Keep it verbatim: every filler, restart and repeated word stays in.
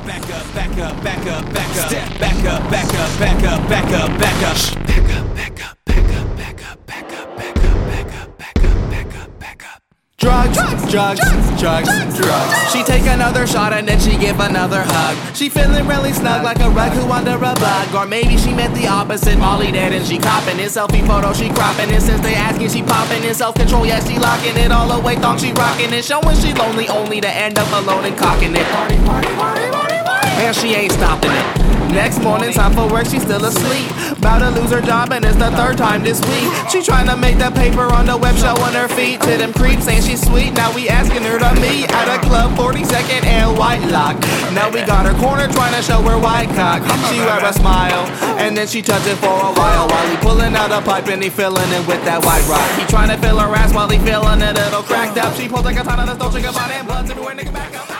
back up, back up, back up, back up. Step back up, back up, back up, back up, back up. Shh, back up, back up, back up, back up, back up, back up, back up, back up, back up, back up. Drugs, drugs, drugs, drugs, drugs, drugs. She take another shot and then she give another hug. She feeling really snug like a rug who under a bug. Or maybe she meant the opposite, Molly dead and she copping it. Selfie photo, she cropping it. Since they asking, she popping it. Self-control, yeah, she locking it. All the way, thong, she rocking it. Showing she lonely, only to end up alone and cocking it. Party, party, party, party, party. And she ain't stopping it. Next morning, time for work, she's still asleep. About to lose her job and it's the third time this week. She trying to make the paper on the web, showing her feet to them creeps, saying she's sweet. Now we asking her to meet at a club, forty-second and White Lock. Now we got her corner trying to show her white cock. She wear a smile and then she touch it for a while while he pulling out a pipe and he filling it with that white rock. He trying to fill her ass while he feeling it, it'll cracked up. She pulls like a ton of this Dolce Gabbana and bloods everywhere, nigga back up.